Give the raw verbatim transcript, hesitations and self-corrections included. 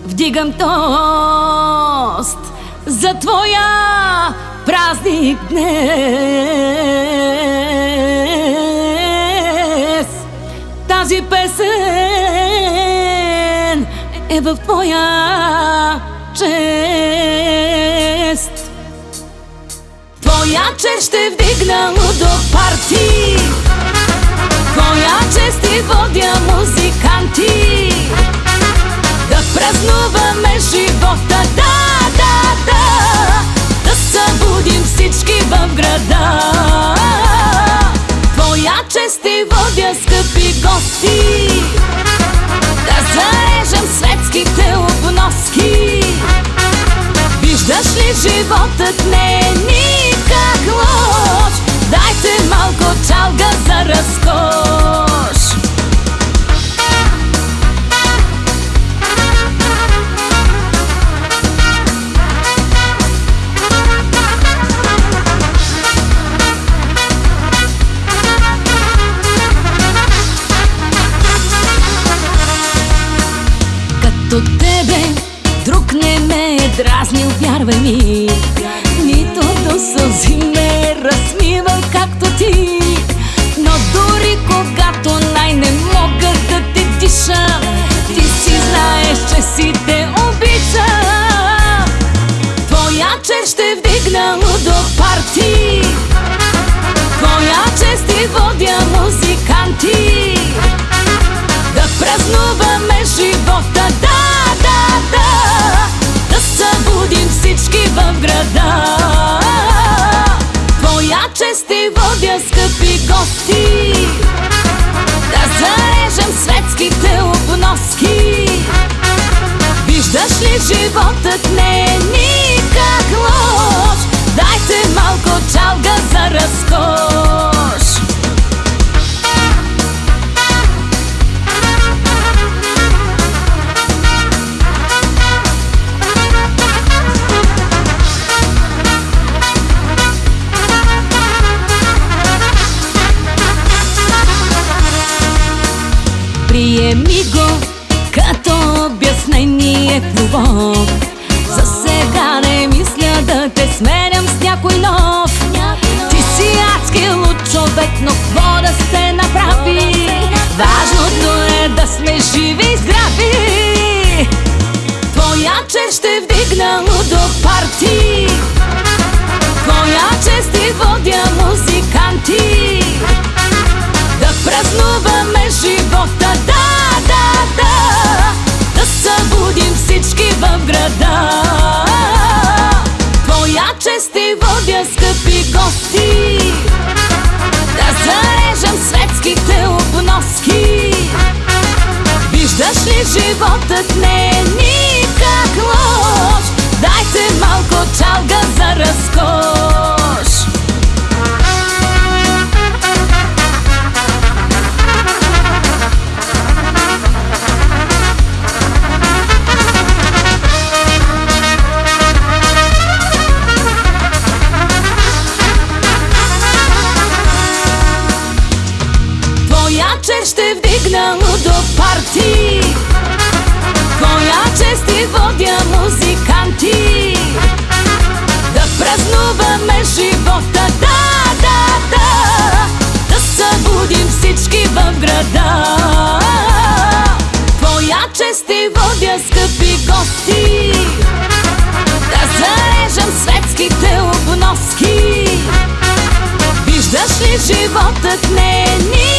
вдигам тост за твоя празник днес. Тази песен е в твоя чест. Твоя чест ще вдигна лудо парти, твоя чест и водя музиканти, да празнуваме живота, да, да, да, да събудим всички в града. Твоя чест и водя, скъпи гости, да зарежем светските обноски. Виждаш ли, животът не е никак лош, дайте малко чалга за разкош. Като тебе друг не ме е дразнил, вярвай ми, нито до сълзи ме е разсмивал както ти. Но дори когато най-не мога да те дишам, ти си знаеш, че си те обичам. Твоя чест ще вдигна лудо парти, твоя чест и водя музиканти, да празнуваме живота, да, да, да, да събудим всички в града. Твоя чест и водя, скъпи гости, да зарежем светските обноски. Виждаш ли, животът не е никак лош, дайте малко чалга за разкош. Приеми го като обяснение в любов. За сега не мисля да те сменям с някой нов. Ти си адски луд човек, но какво да се направи? Важното е да сме живи и здрави. Твоя чест ще вдигна лудо парти, твоя чест и водя музиканти, да празнуваме живота, да, да, да, да събудим всички в града. Твоя чест и водя, скъпи гости, да зарежем светските обноски. Виждаш ли, животът не е никак лош, дайте малко чалга за разкош. Ще вдигна лудо парти, твоя чест и водя музиканти, да празнуваме живота, да, да, да, да събудим всички в града. Твоя чест и водя, скъпи гости, да зарежем светските обноски. Виждаш ли, животът не е ни